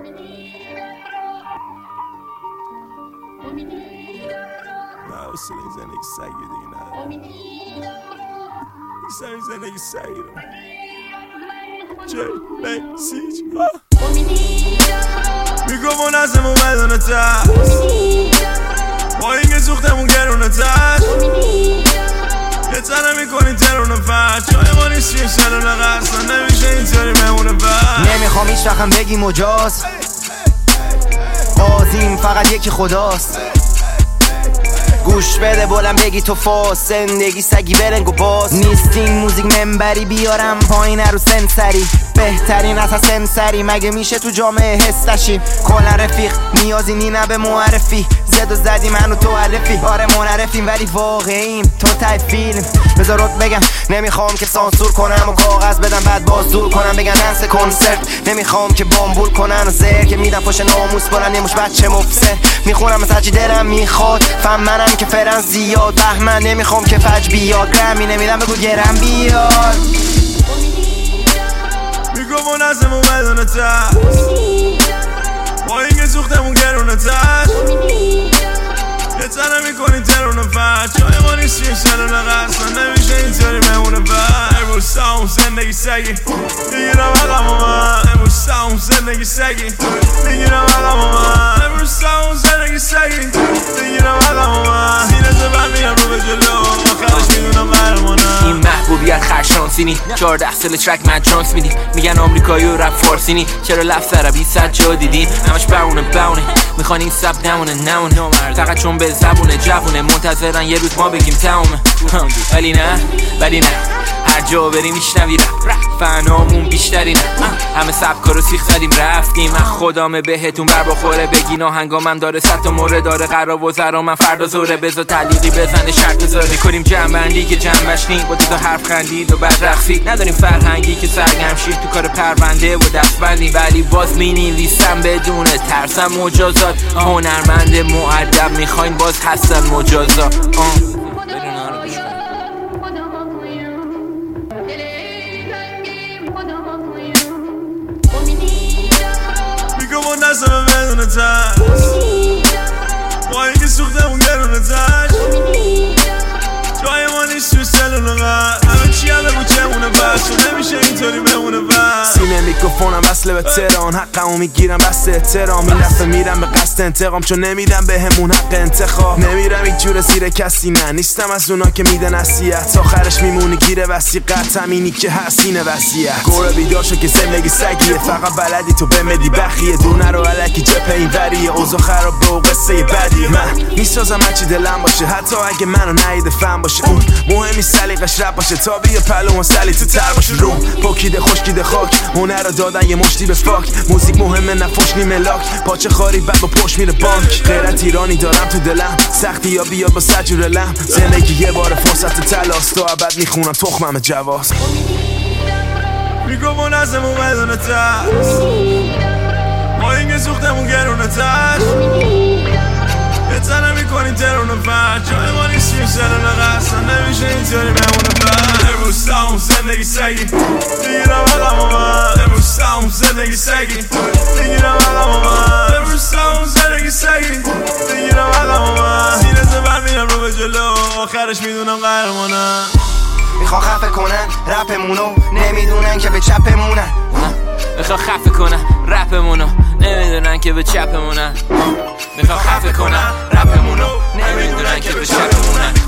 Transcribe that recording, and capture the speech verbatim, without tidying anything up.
نه اصلا این زندگی سگی دیگه نه این زندگی سگی رو جی بی سیج میگم اون ازمون بدونه ترس با اینکه سوختمون گرونه ترس یه تنه میکنی ترونه فرد جای ما نیست یه سلونه قصد نمیشه اینطوری مهمونه فرد نمیخوام هیچ وقتم بگی مجاز قاضیم فقط یکی خداست گوش بده بولم بگی تو فاس زندگی سگی برنگ و باز نیست این موزیک منبری بیارم پایین رو سنسری بهترین از سنسری مگه میشه تو جامعه هستشیم کلا رفیق نیازی نی نه به معرفی زد و زدی منو تو عرفی آره منعرفیم ولی واقعیم تو تای فیلم بذارت بگم نمیخوام که سانسور کنم و کاغذ بدم بعد باز دور کنم بگن انس کنسرت نمیخوام که بامبول کنن و زهر که میدم پشت ناموس بلن یه مش بچه مفسر میخونم از هرچی دلم میخواد فهم منم که فرن زیاد بهمن نمیخوام که فج بیاد گرمی نمیدم بگو گرم بیاد میگم ازمون بدونه ترس با اینکه سوختمون گرونه ترس یه تنه میکنی ترونه فرد جای ما نیست یه سلونه قصد نمیشه اینطوری مهمونه فرد امروز ساون زندگی سگی میگیرم عقم و من امروز ساون زندگی سگی میگیرم عقم و من امروز ساون زندگی سگی میگیرم عقم و من سینه زبن میگم رو به جلو آخرش میدونم قهرمانم این محبوبیت خرشانسینی چهارده سال ترک من جانس میدی میگن آمریکایی و رپ فارسینی چرا لفظ عربی صد جا دیدین همش بونه بونه میخوان این سب نمونه نمونه فقط چون به زبونه جوونه منتظرن یه روز ما بگیم تمومه ولی نه ولی نه هر جا بریم میشنوی رپ فنامون بیشتری نه همه سبکا رو سیخ زدیم رفتیم من خدامه بهتون بر بخوره بگی ناهنگامم داره صد تا مورد داره قرار و زرا من فردا زوره بذار تعلیقی بزنه شرط بذاره میکنیم جنبندی که جنبش نیم با دو تا حرف خندید و بعد رقصید نداریم فرهنگی که سرگرم شید تو کار پرونده و دستبندی ولی باز مینویسم بدون ترسم مجازات هنرمند مؤدب میخواین باز هستن مجازات میگم اون ازمون بدونه ترس با اینکه سوختمون گرونه ترس جای ما نیست توی سلونه قد همه چی هم بگو چمونه بس و نمیشه اینطوری بمونه بس سینه میکروفونم وصله به تهران حقمو میگیرم بس احترام این دفعه میرم به قصد انتقام چون نمیدم به همون حق انتخاب نمیرم این جور زیر کسی نه نیستم از اونا که میدن نصیحت آخرش میمونی گیره وسیقت همینی که هستینه وصیت گوره بیدار شو که زندگی سگیه فقط بلدی تو بمدی بخیه دونه رو علکی جپه این وریه اوضاع خراب به و قصه بدیه من میسازم هرچی دلم باشه حتی اگه منو نهیده فهم باشه اون مهمی سلیقش رپ باشه تا بیا پلو و سلی تو تر باشه روم پاکیده خشکیده خاک هنر رو دادن یه مشتی به فاک موزیک مهمه نفوش نی ملاک پاچه خاری بعد با پشت میره بانک غیرت ایرانی دارم تو دلم سختی یا بیا با سجور لم زندگی یه بار فرصت تلاست تا ابد میخونم تخمم جواز میگم اون ازمون بدونه ترس با اینکه سوختمون گرونه ترس یه تنه میکنی ترونه فرد جای ما نیست یه سلونه قصد نمیشه اینطوری بمونه فرد امروز ساون زندگی سگی میگیرم عقم و من امروز ساون زندگی سگی میگیرم عقم و من امروز ساون زندگی سگی میگیرم عقم و من سینه زبن میگم رو به جلو آخرش میدونم قهرمانم میخوان خفه کنن رپمونو نمیدونن که به چپمونن میخوان خفه کنن رپمونو نمیدونن که به چپمونن میخوان خفه کنن رپمونو نمیدونن که به چپمونن